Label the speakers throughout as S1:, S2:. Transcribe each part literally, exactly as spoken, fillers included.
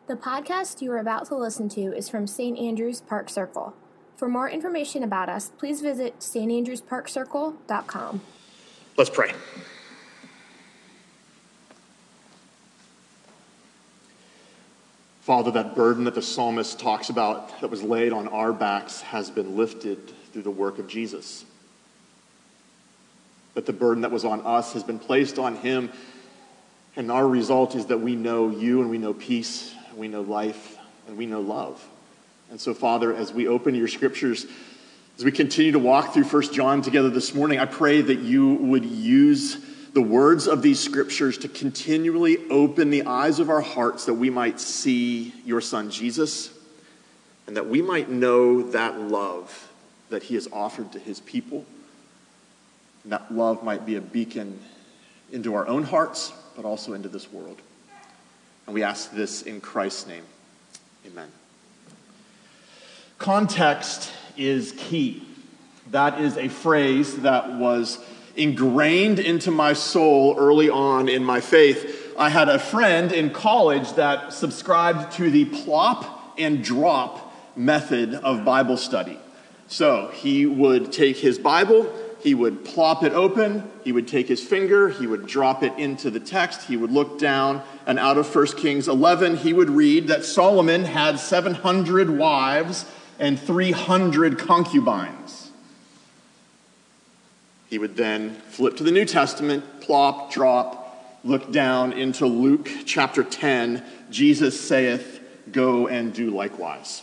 S1: The podcast you are about to listen to is from Saint Andrews Park Circle. For more information about us, please visit s t andrews park circle dot com.
S2: Let's pray. Father, that burden that the psalmist talks about that was laid on our backs has been lifted through the work of Jesus. That the burden that was on us has been placed on him, and our result is that we know you and we know peace, and we know life, and we know love. And so, Father, as we open your scriptures, as we continue to walk through First John together this morning, I pray that you would use the words of these scriptures to continually open the eyes of our hearts that we might see your Son Jesus, and that we might know that love that he has offered to his people. And that love might be a beacon into our own hearts, but also into this world. And we ask this in Christ's name. Amen. Context is key. That is a phrase that was ingrained into my soul early on in my faith. I had a friend in college that subscribed to the plop and drop method of Bible study. So he would take his Bible, he would plop it open, he would take his finger, he would drop it into the text, he would look down, and out of First Kings eleven, he would read that Solomon had seven hundred wives and three hundred concubines. He would then flip to the New Testament, plop, drop, look down into Luke chapter ten. Jesus saith, go and do likewise.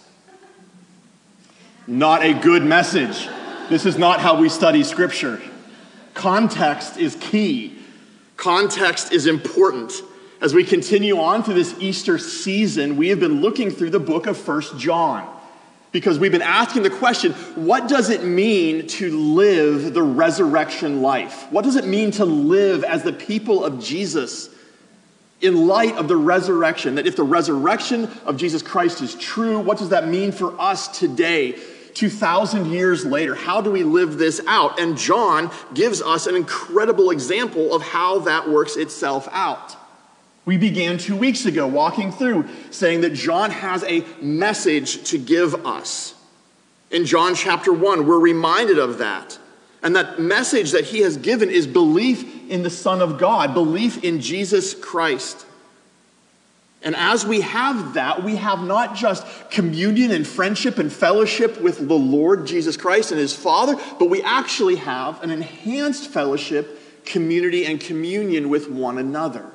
S2: Not a good message. This is not how we study Scripture. Context is key. Context is important. As we continue on through this Easter season, we have been looking through the book of First John. Because we've been asking the question, what does it mean to live the resurrection life? What does it mean to live as the people of Jesus in light of the resurrection? That if the resurrection of Jesus Christ is true, what does that mean for us today, two thousand years later? How do we live this out? And John gives us an incredible example of how that works itself out. We began two weeks ago walking through saying that John has a message to give us. In John chapter one, we're reminded of that. And that message that he has given is belief in the Son of God, belief in Jesus Christ. And as we have that, we have not just communion and friendship and fellowship with the Lord Jesus Christ and his Father, but we actually have an enhanced fellowship, community, and communion with one another.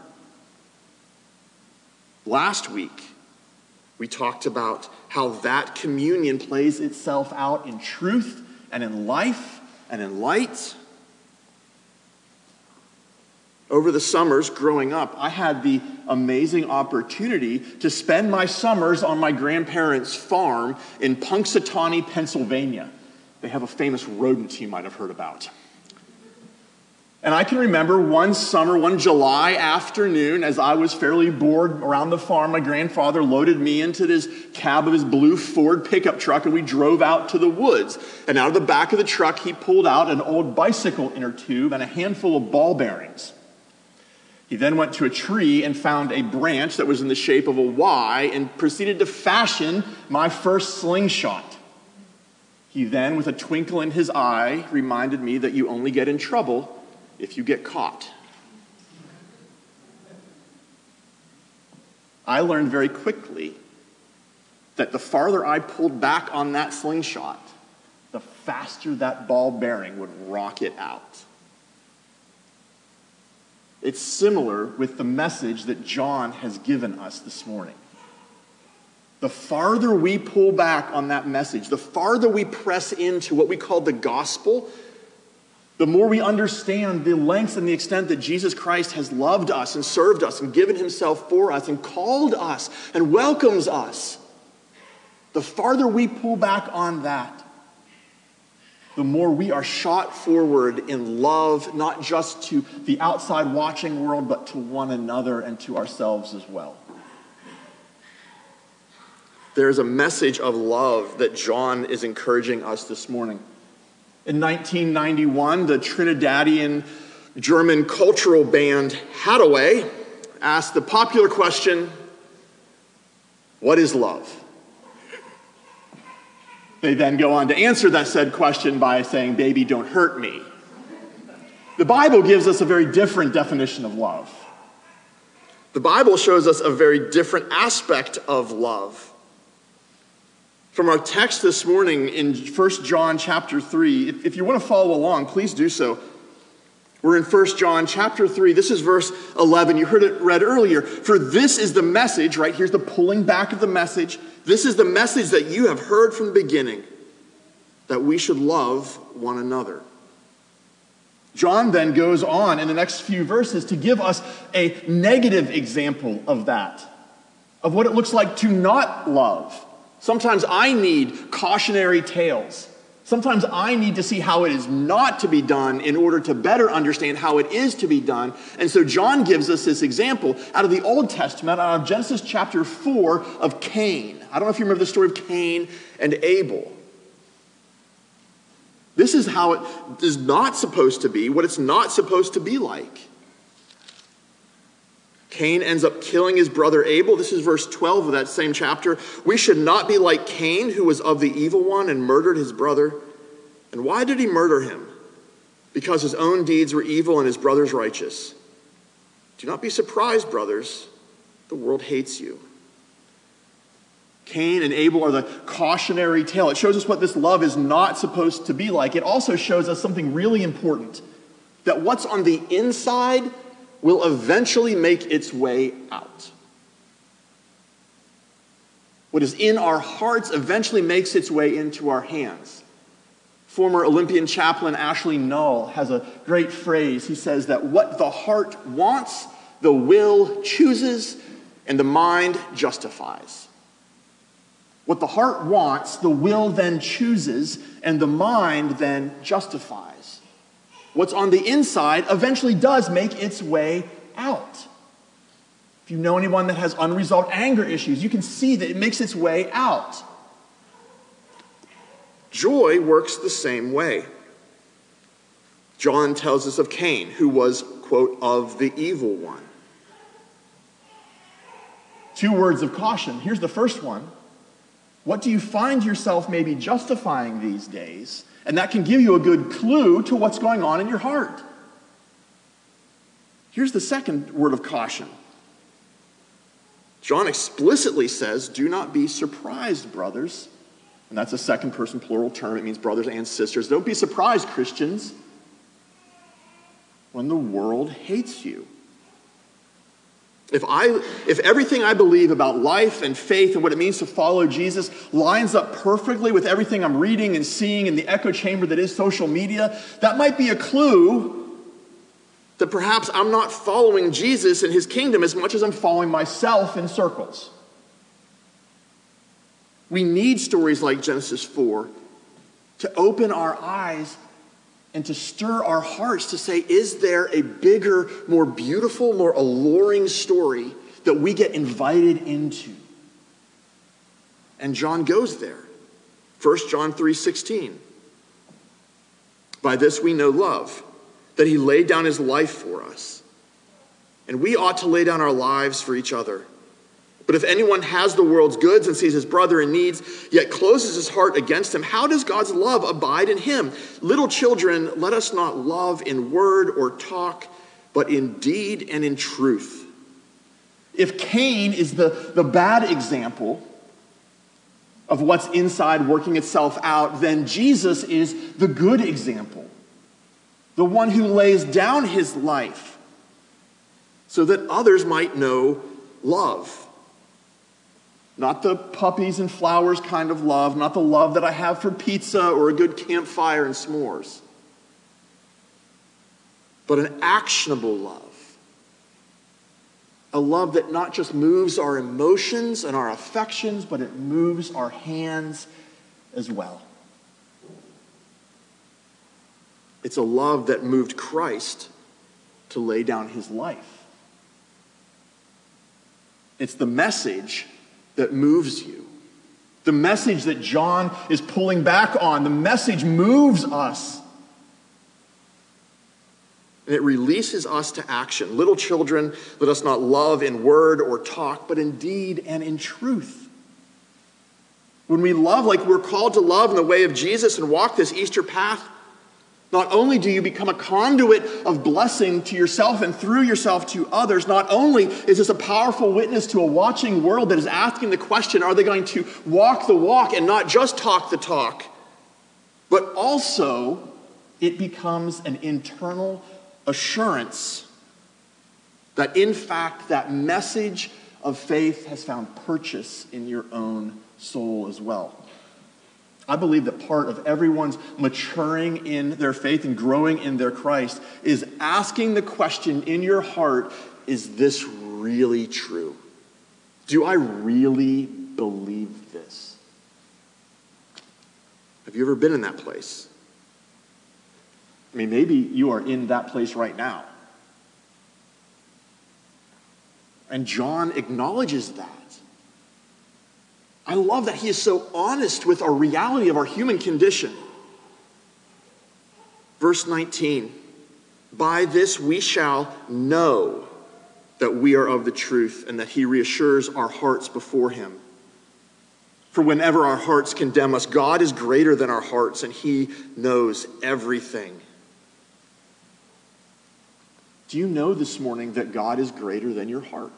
S2: Last week, we talked about how that communion plays itself out in truth and in life and in light. Over the summers growing up, I had the amazing opportunity to spend my summers on my grandparents' farm in Punxsutawney, Pennsylvania. They have a famous rodent you might have heard about. And I can remember one summer, one July afternoon, as I was fairly bored around the farm, my grandfather loaded me into this cab of his blue Ford pickup truck, and we drove out to the woods. And out of the back of the truck, he pulled out an old bicycle inner tube and a handful of ball bearings. He then went to a tree and found a branch that was in the shape of a Y and proceeded to fashion my first slingshot. He then, with a twinkle in his eye, reminded me that you only get in trouble if you get caught. I learned very quickly that the farther I pulled back on that slingshot, the faster that ball bearing would rocket out. It's similar with the message that John has given us this morning. The farther we pull back on that message, the farther we press into what we call the gospel, the more we understand the lengths and the extent that Jesus Christ has loved us and served us and given himself for us and called us and welcomes us. The farther we pull back on that, the more we are shot forward in love, not just to the outside watching world, but to one another and to ourselves as well. There's a message of love that John is encouraging us this morning. In nineteen ninety-one, the Trinidadian German cultural band Haddaway asked the popular question, What is love? They then go on to answer that said question by saying, baby, don't hurt me. The Bible gives us a very different definition of love. The Bible shows us a very different aspect of love. From our text this morning in First John chapter three, if, if you want to follow along, please do so. We're in First John chapter three. This is verse eleven. You heard it read earlier. For this is the message, right? Here's the pulling back of the message. This is the message that you have heard from the beginning, that we should love one another. John then goes on in the next few verses to give us a negative example of that, of what it looks like to not love. Sometimes I need cautionary tales. Sometimes I need to see how it is not to be done in order to better understand how it is to be done. And so John gives us this example out of the Old Testament, out of Genesis chapter four, of Cain. I don't know if you remember the story of Cain and Abel. This is how it is not supposed to be, what it's not supposed to be like. Cain ends up killing his brother Abel. This is verse twelve of that same chapter. We should not be like Cain, who was of the evil one and murdered his brother. And why did he murder him? Because his own deeds were evil and his brother's righteous. Do not be surprised, brothers. The world hates you. Cain and Abel are the cautionary tale. It shows us what this love is not supposed to be like. It also shows us something really important, that what's on the inside will eventually make its way out. What is in our hearts eventually makes its way into our hands. Former Olympian chaplain Ashley Null has a great phrase. He says that what the heart wants, the will chooses, and the mind justifies. What the heart wants, the will then chooses, and the mind then justifies. What's on the inside eventually does make its way out. If you know anyone that has unresolved anger issues, you can see that it makes its way out. Joy works the same way. John tells us of Cain, who was, quote, of the evil one. Two words of caution. Here's the first one. What do you find yourself maybe justifying these days? And that can give you a good clue to what's going on in your heart. Here's the second word of caution. John explicitly says, do not be surprised, brothers. And that's a second person plural term. It means brothers and sisters. Don't be surprised, Christians, when the world hates you. If I, if everything I believe about life and faith and what it means to follow Jesus lines up perfectly with everything I'm reading and seeing in the echo chamber that is social media, that might be a clue that perhaps I'm not following Jesus and his kingdom as much as I'm following myself in circles. We need stories like Genesis four to open our eyes and to stir our hearts to say, is there a bigger, more beautiful, more alluring story that we get invited into? And John goes there. First John three sixteen. By this we know love, that he laid down his life for us. And we ought to lay down our lives for each other. But if anyone has the world's goods and sees his brother in need, yet closes his heart against him, how does God's love abide in him? Little children, let us not love in word or talk, but in deed and in truth. If Cain is the, the bad example of what's inside working itself out, then Jesus is the good example, the one who lays down his life so that others might know love. Not the puppies and flowers kind of love, not the love that I have for pizza or a good campfire and s'mores, but an actionable love. A love that not just moves our emotions and our affections, but it moves our hands as well. It's a love that moved Christ to lay down his life. It's the message that moves you. The message that John is pulling back on. The message moves us. And it releases us to action. Little children, let us not love in word or talk, but in deed and in truth. When we love like we're called to love in the way of Jesus and walk this Easter path, not only do you become a conduit of blessing to yourself and through yourself to others, not only is this a powerful witness to a watching world that is asking the question, are they going to walk the walk and not just talk the talk, but also it becomes an internal assurance that in fact that message of faith has found purchase in your own soul as well. I believe that part of everyone's maturing in their faith and growing in their Christ is asking the question in your heart, is this really true? Do I really believe this? Have you ever been in that place? I mean, maybe you are in that place right now. And John acknowledges that. I love that he is so honest with our reality of our human condition. Verse nineteen, by this we shall know that we are of the truth and that he reassures our hearts before him. For whenever our hearts condemn us, God is greater than our hearts and he knows everything. Do you know this morning that God is greater than your heart?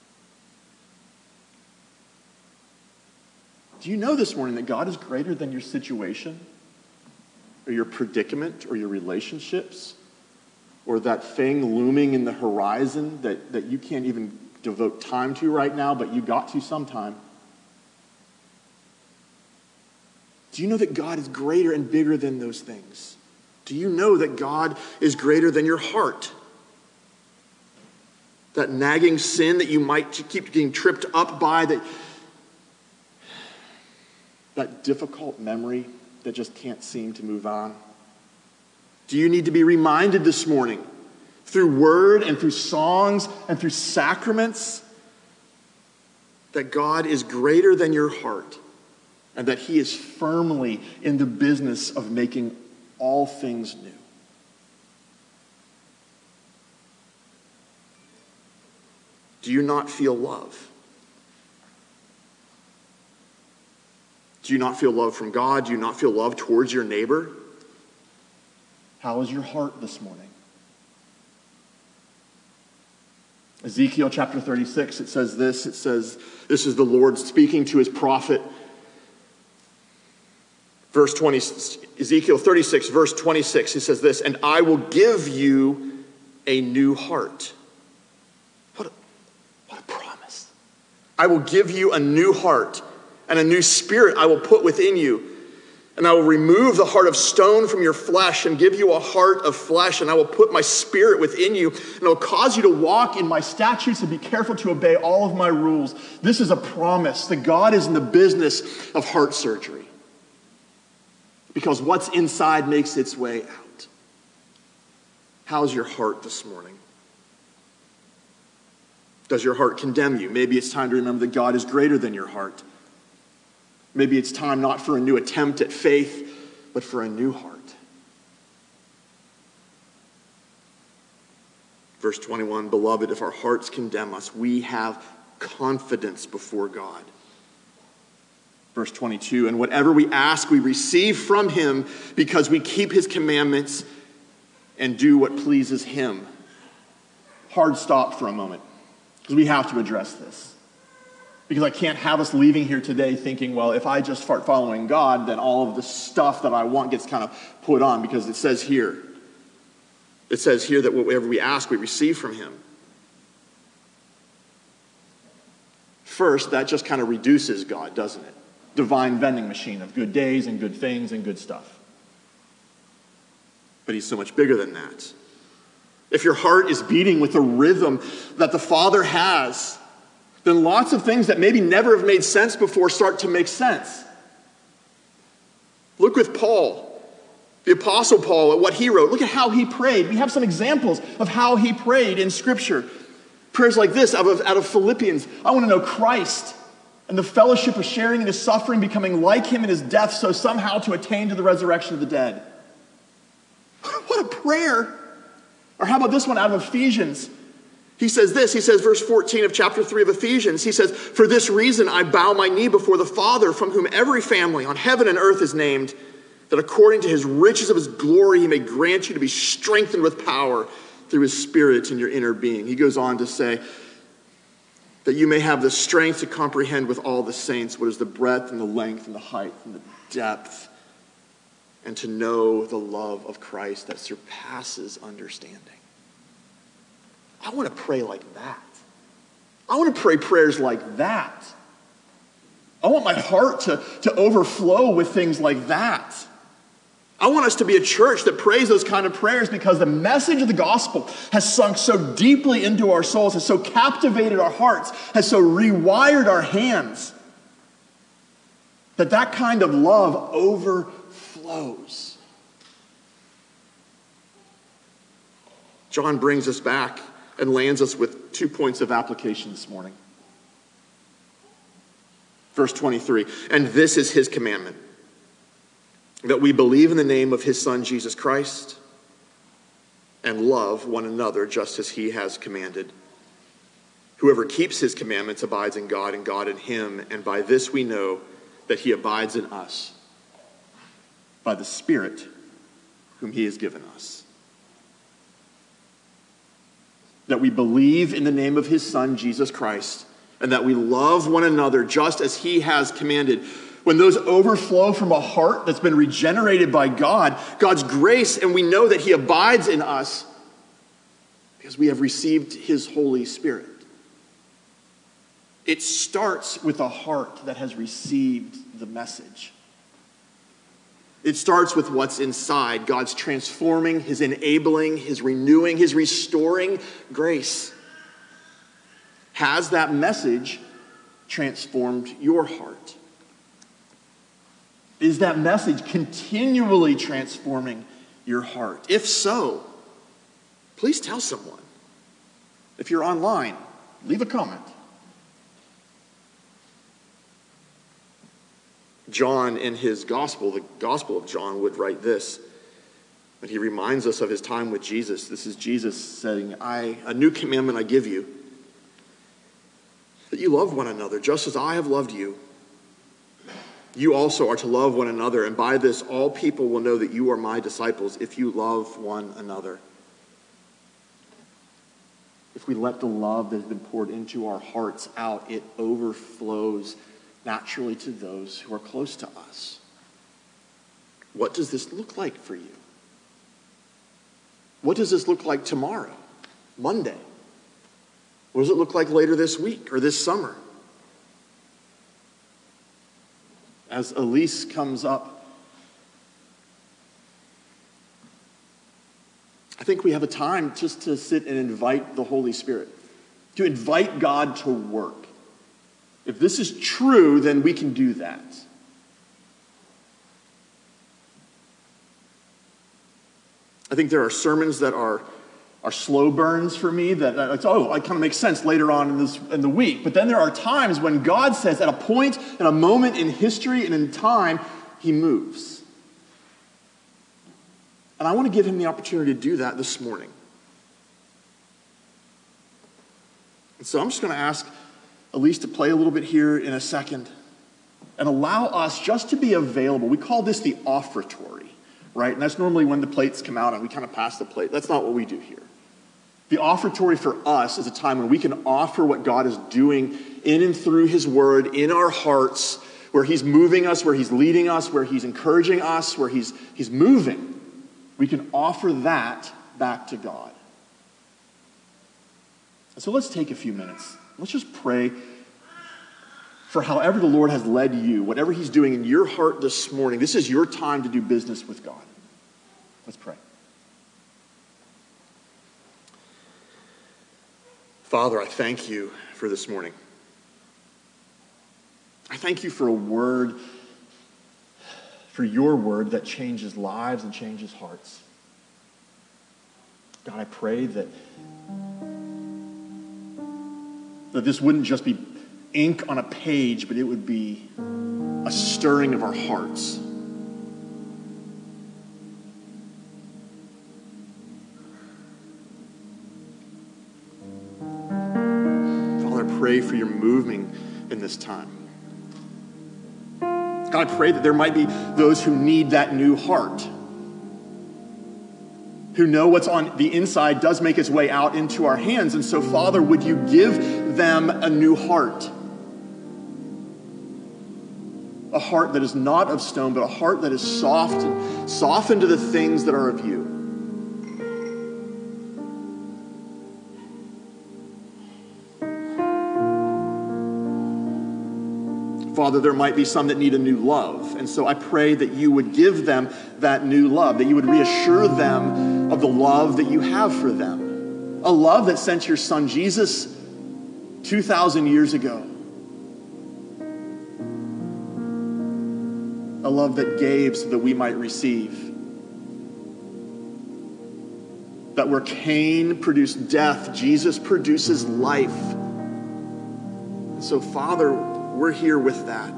S2: Do you know this morning that God is greater than your situation or your predicament or your relationships or that thing looming in the horizon that, that you can't even devote time to right now, but you got to sometime? Do you know that God is greater and bigger than those things? Do you know that God is greater than your heart? That nagging sin that you might keep getting tripped up by, that that difficult memory that just can't seem to move on? Do you need to be reminded this morning through word and through songs and through sacraments that God is greater than your heart and that he is firmly in the business of making all things new? Do you not feel love? Do you not feel love from God? Do you not feel love towards your neighbor? How is your heart this morning? Ezekiel chapter thirty-six, it says this. It says, this is the Lord speaking to his prophet. Verse twenty, Ezekiel thirty-six, verse twenty-six, he says this, and I will give you a new heart. What a, what a promise. I will give you a new heart. And a new spirit I will put within you. And I will remove the heart of stone from your flesh and give you a heart of flesh. And I will put my spirit within you. And I will cause you to walk in my statutes and be careful to obey all of my rules. This is a promise that God is in the business of heart surgery. Because what's inside makes its way out. How's your heart this morning? Does your heart condemn you? Maybe it's time to remember that God is greater than your heart. Maybe it's time not for a new attempt at faith, but for a new heart. Verse twenty-one, beloved, if our hearts condemn us, we have confidence before God. Verse twenty-two, and whatever we ask, we receive from him because we keep his commandments and do what pleases him. Hard stop for a moment, because we have to address this. Because I can't have us leaving here today thinking, well, if I just start following God, then all of the stuff that I want gets kind of put on. Because it says here, it says here that whatever we ask, we receive from him. First, that just kind of reduces God, doesn't it? Divine vending machine of good days and good things and good stuff. But he's so much bigger than that. If your heart is beating with the rhythm that the Father has, then lots of things that maybe never have made sense before start to make sense. Look with Paul, the Apostle Paul, at what he wrote. Look at how he prayed. We have some examples of how he prayed in Scripture. Prayers like this out of, out of Philippians. I want to know Christ and the fellowship of sharing in his suffering, becoming like him in his death, so somehow to attain to the resurrection of the dead. What a prayer. Or how about this one out of Ephesians? He says this, he says, verse fourteen of chapter three of Ephesians, he says, "For this reason I bow my knee before the Father, from whom every family on heaven and earth is named, that according to his riches of his glory, he may grant you to be strengthened with power through his Spirit in your inner being." He goes on to say, "that you may have the strength to comprehend with all the saints what is the breadth and the length and the height and the depth, and to know the love of Christ that surpasses understanding." I want to pray like that. I want to pray prayers like that. I want my heart to, to overflow with things like that. I want us to be a church that prays those kind of prayers because the message of the gospel has sunk so deeply into our souls, has so captivated our hearts, has so rewired our hands, that that kind of love overflows. John brings us back and lands us with two points of application this morning. Verse twenty-three, "And this is his commandment, that we believe in the name of his Son, Jesus Christ, and love one another just as he has commanded. Whoever keeps his commandments abides in God, and God in him, and by this we know that he abides in us, by the Spirit whom he has given us." That we believe in the name of his Son, Jesus Christ, and that we love one another just as he has commanded. When those overflow from a heart that's been regenerated by God, God's grace, and we know that he abides in us because we have received his Holy Spirit. It starts with a heart that has received the message. It starts with what's inside. God's transforming, his enabling, his renewing, his restoring grace. Has that message transformed your heart? Is that message continually transforming your heart? If so, please tell someone. If you're online, leave a comment. John, in his gospel, the Gospel of John, would write this, when he reminds us of his time with Jesus. This is Jesus saying, I, a new commandment I give you, that you love one another, just as I have loved you. You also are to love one another, and by this all people will know that you are my disciples, if you love one another. If we let the love that has been poured into our hearts out, it overflows naturally to those who are close to us. What does this look like for you? What does this look like tomorrow, Monday? What does it look like later this week or this summer? As Elise comes up, I think we have a time just to sit and invite the Holy Spirit, to invite God to work. If this is true, then we can do that. I think there are sermons that are, are slow burns for me that, that it's, oh, it kind of makes sense later on in, this, in the week. But then there are times when God says, at a point, at a moment in history and in time, he moves. And I want to give him the opportunity to do that this morning. And so I'm just going to ask Elise to play a little bit here in a second and allow us just to be available. We call this the offertory, right? And that's normally when the plates come out and we kind of pass the plate. That's not what we do here. The offertory for us is a time when we can offer what God is doing in and through his word in our hearts, where he's moving us, where he's leading us, where he's encouraging us, where he's, he's moving. We can offer that back to God. And so let's take a few minutes. Let's just pray for however the Lord has led you, whatever he's doing in your heart this morning. This is your time to do business with God. Let's pray. Father, I thank you for this morning. I thank you for a word, for your word that changes lives and changes hearts. God, I pray that that this wouldn't just be ink on a page, but it would be a stirring of our hearts. moving in this time. God, I pray that there might be those who need that new heart, who know what's on the inside does make its way out into our hands. And so, Father, would you give them a new heart? A heart that is not of stone, but a heart that is soft and softened to the things that are of you. Father, there might be some that need a new love. And so I pray that you would give them that new love, that you would reassure them of the love that you have for them. A love that sent your son Jesus two thousand years ago. A love that gave so that we might receive. That where Cain produced death, Jesus produces life. And so, Father, we're here with that.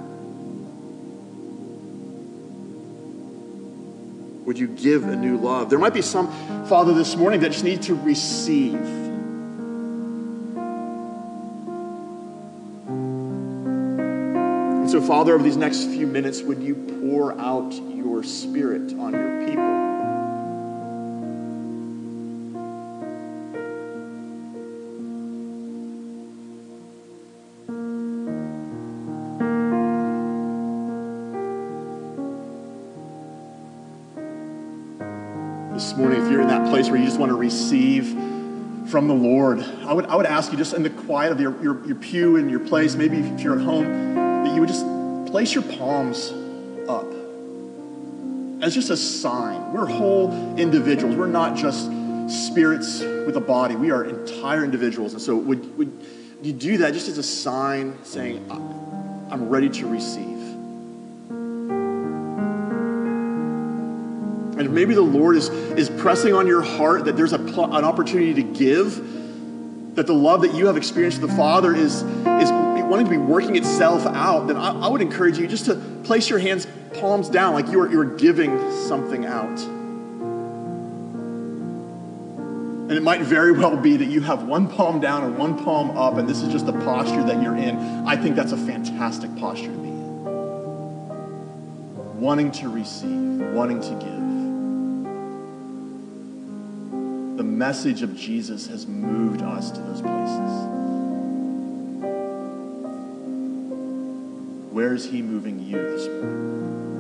S2: Would you give a new love? There might be some, Father, this morning that just need to receive. And so, Father, over these next few minutes, would you pour out your Spirit on your people? This morning, if you're in that place where you just want to receive from the Lord, I would I would ask you just in the quiet of your, your, your pew and your place, maybe if you're at home, that you would just place your palms up as just a sign. We're whole individuals. We're not just spirits with a body. We are entire individuals. And so would, would you do that just as a sign saying, I'm ready to receive? And if maybe the Lord is, is pressing on your heart that there's a pl- an opportunity to give, that the love that you have experienced with the Father is, is wanting to be working itself out, then I, I would encourage you just to place your hands, palms down, like you are, you are giving something out. And it might very well be that you have one palm down and one palm up, and this is just the posture that you're in. I think that's a fantastic posture to be in. Wanting to receive, wanting to give. The message of Jesus has moved us to those places. Where is he moving you this morning?